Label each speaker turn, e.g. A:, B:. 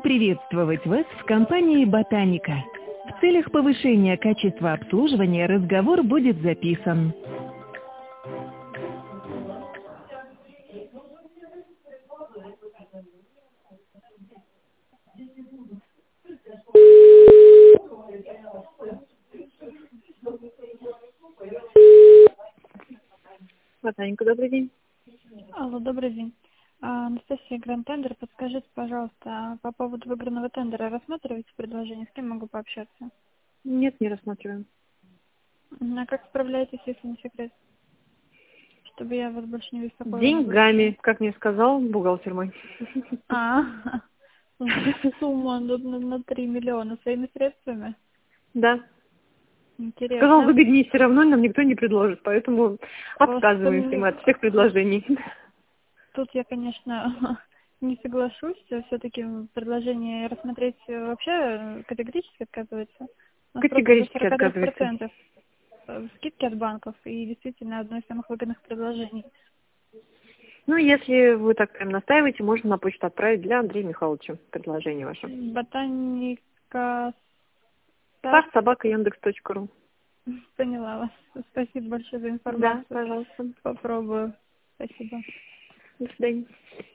A: приветствовать вас в компании «Ботаника». В целях повышения качества обслуживания разговор будет записан. «Ботаника», добрый день.
B: Алло, добрый день. Анастасия, Гранд Тендер. Подскажите, пожалуйста, по поводу выигранного тендера рассматриваете предложение? С кем могу пообщаться?
A: Нет, не рассматриваем.
B: А как справляетесь, если не секрет? Чтобы я вас больше не беспокоила на будущее.
A: Деньгами, как мне сказал бухгалтер мой.
B: Сумма на 3 миллиона своими средствами?
A: Да. Сказал,
B: Интересно.
A: выгоднее все равно нам никто не предложит, поэтому
B: Просто
A: отказываемся мы от всех предложений.
B: тут я, конечно, не соглашусь. Все-таки предложение рассмотреть вообще категорически отказывается. У нас просто до
A: Категорически отказывается.
B: 42% скидки от банков и действительно одно из самых выгодных предложений.
A: Ну, если вы так прям настаиваете, можно на почту отправить для Андрея Михайловича предложение ваше.
B: Ботаника.
A: Саш@яндекс.ру.
B: Поняла вас. Спасибо большое за
A: Да,
B: информацию.
A: пожалуйста.
B: Попробую. Спасибо.
A: До свидания.